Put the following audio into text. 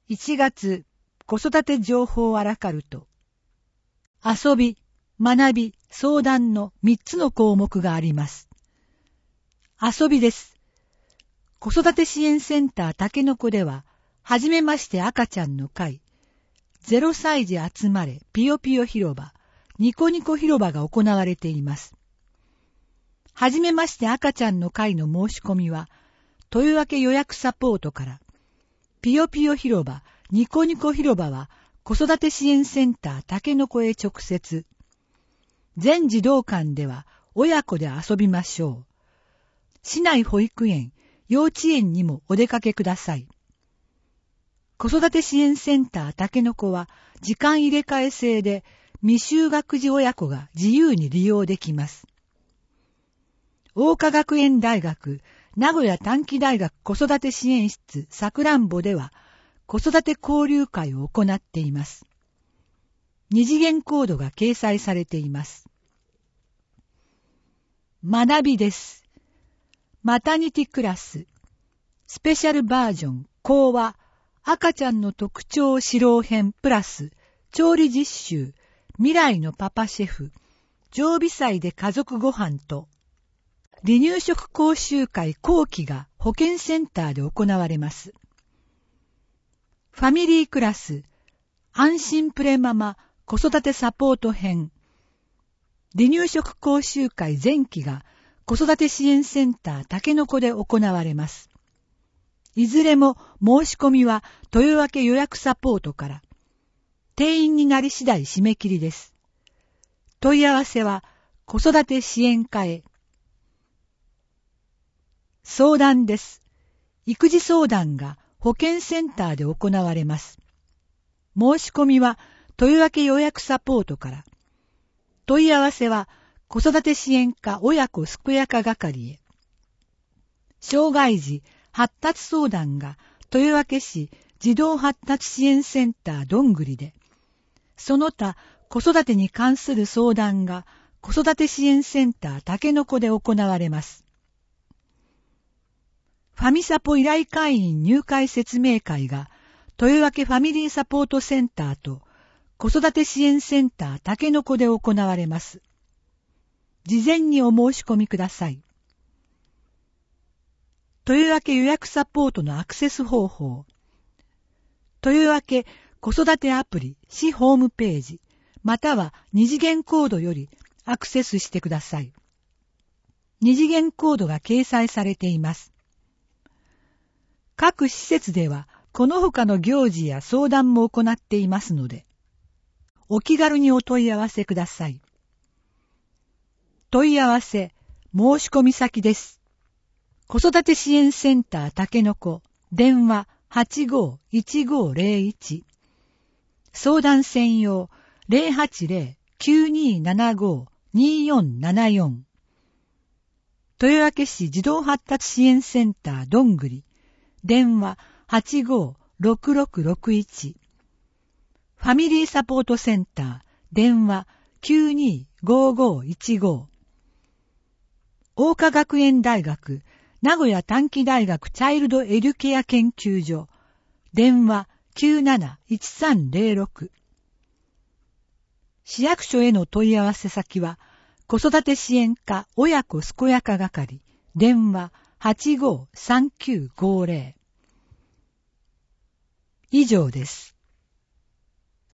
1月子育て情報アラカルト。遊び、学び、相談の3つの項目があります。遊びです。子育て支援センターたけのこでは、はじめまして赤ちゃんの会、0歳児集まれぴよぴよ広場、ニコニコ広場が行われています。はじめまして赤ちゃんの会の申し込みは、とりわけ予約サポートから、ぴよぴよ広場、ニコニコ広場は子育て支援センターたけのこへ直接。全児童館では親子で遊びましょう。市内保育園、幼稚園にもお出かけください。子育て支援センターたけのこは時間入れ替え制で未就学児親子が自由に利用できます。桜花学園大学、名古屋短期大学子育て支援室さくらんぼでは子育て交流会を行っています。二次元コードが掲載されています。学びです。マタニティクラス、スペシャルバージョン、講話、赤ちゃんの特徴指導編プラス、調理実習、未来のパパシェフ、常備菜で家族ご飯と、離乳食講習会後期が保健センターで行われます。ファミリークラス、安心プレママ子育てサポート編、離乳食講習会前期が子育て支援センターたけのこで行われます。いずれも申し込みはとりわけ予約サポートから、定員になり次第締め切りです。問い合わせは子育て支援課へ。相談です。育児相談が保健センターで行われます。申し込みはとりわけ予約サポートから。問い合わせは子育て支援課親子健やか係へ。障害児発達相談が豊明市児童発達支援センターどんぐりで、その他子育てに関する相談が子育て支援センターたけのこで行われます。ファミサポ依頼会員入会説明会が豊明ファミリーサポートセンターと子育て支援センターたけのこで行われます。事前にお申し込みください。豊明予約サポートのアクセス方法。豊明子育てアプリ市ホームページ、または二次元コードよりアクセスしてください。二次元コードが掲載されています。各施設ではこの他の行事や相談も行っていますので、お気軽にお問い合わせください。問い合わせ、申し込み先です。子育て支援センターたけのこ、電話 85-1501、相談専用 080-9275-2474、豊明市児童発達支援センターどんぐり、電話 85-6661、ファミリーサポートセンター、電話 925515、桜花学園大学、名古屋短期大学チャイルドエデュケア研究所、電話 971306。市役所への問い合わせ先は、子育て支援課親子健やか係、電話 85-3950。以上です。